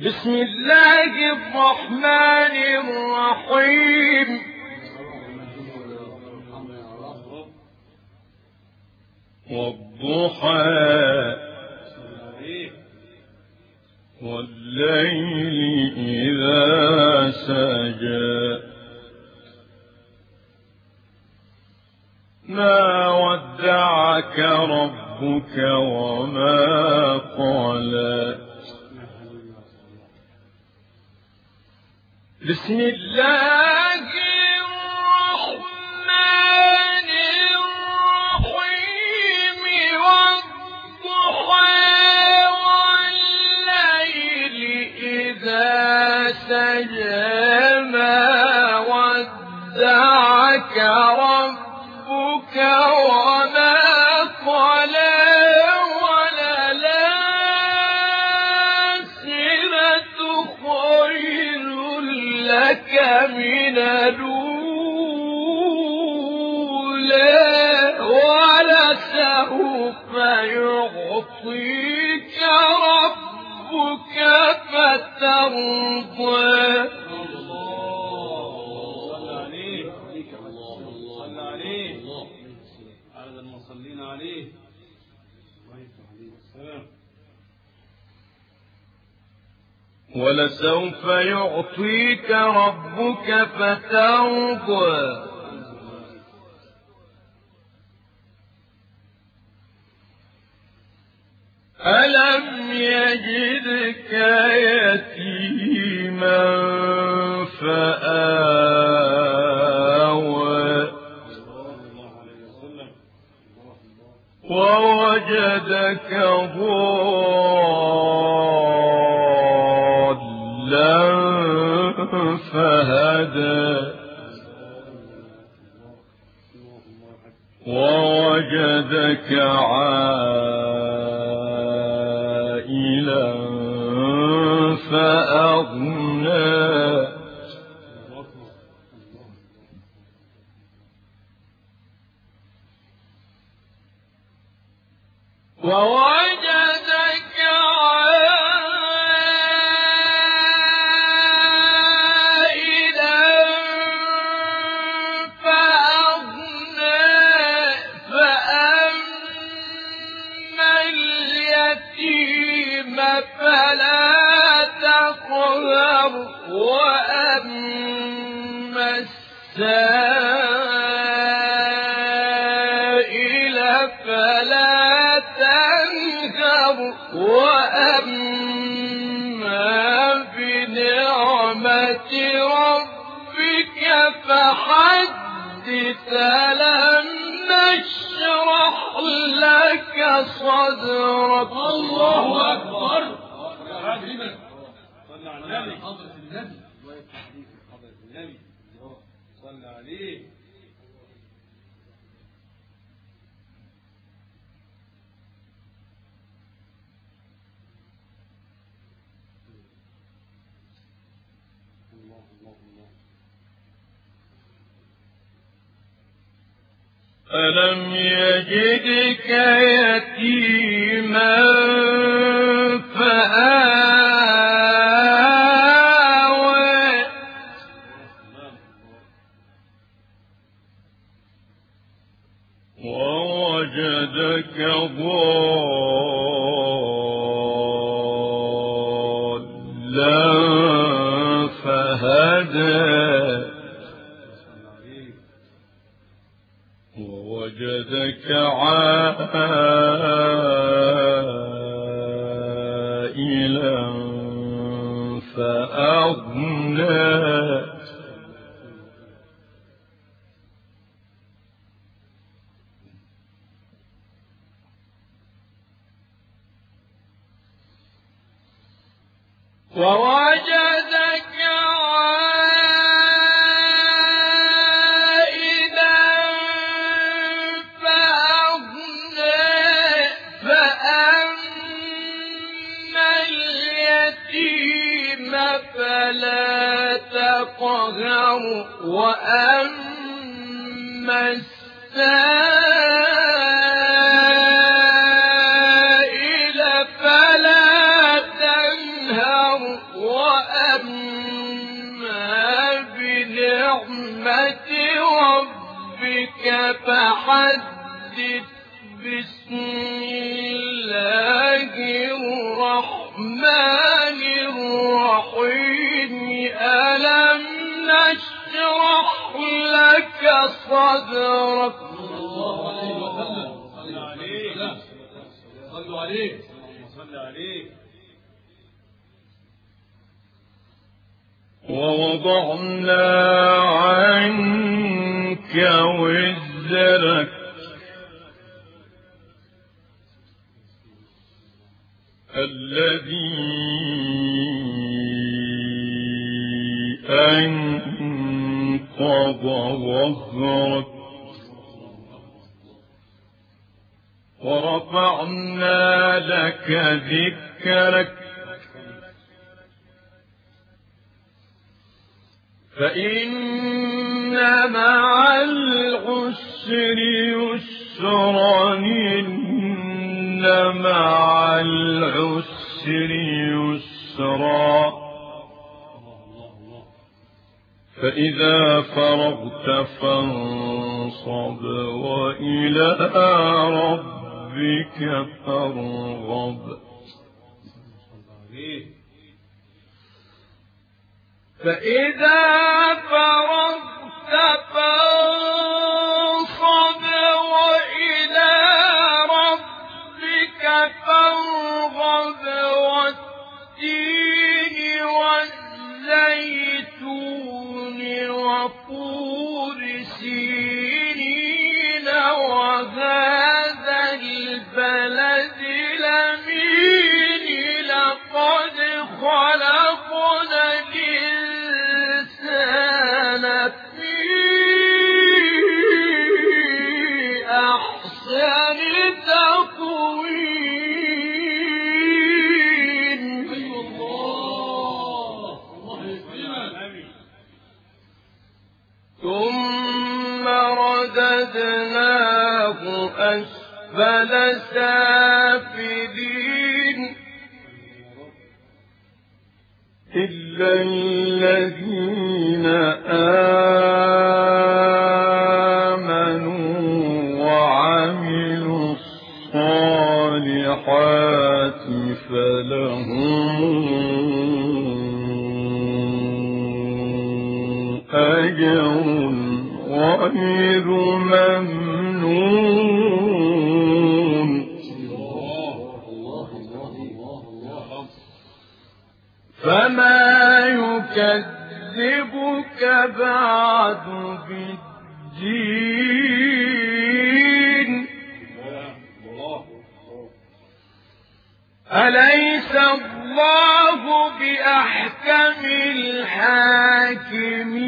بسم الله الرحمن الرحيم والضحى والليل إذا سجى ما ودعك ربك وما قلى بسم الله الرحمن الرحيم والضحى والليل إذا سجى ما ودعك ربك وما قلى من الأولى ولسوف يعطيك ربك فترضى صلى عليه عدد المصلين عليه ولسوف يعطيك ربك فترضى ألم يجدك يتيما فآوى ووجدك فهدى ووجدك عائلا فأغنى ووجدك فلا تقهر وأما السائل فلا تنهر وأما بنعمة ربك فحدث ألم نشرح لك صدرك الله أكبر صلى على النبي حضرة النبي حضرة النبي صلى عليه ألم يجدك يتيما فآوى ووجدك ضالا فهدى ووجدك عائلا فأغنى ووجدك فلا تقهر وأما السائل فلا تنهر وأما بنعمة ربك فحدث. بسم الله الرحمن الرحيم. ألم نشرح لك صدرك. الله عليه وسلم. صلوا عليه. صلوا عليه. ووضعنا عنك وزرك الذي أنقض ظهرك ورفعنا لك ذكرك فإن مع العسر يسرا إن مع العسر يسرا فإذا فرغت فانصب وإلى ربك فارغب. فإذا فرغت فانصب وإلى ربك فارغب. والتين والزيتون وطور سينين وهذا البلد الأمين لقد خلقنا الإنسان في أحسن تقويم. أيوة الله. الله يسلمك. ثم رددناه أسفل سافلين إلا الذين آمنوا وعملوا الصالحات فلهم أجر غير ممنون. فما يكذبك بعد بالدين. أليس الله بأحكم الحاكمين.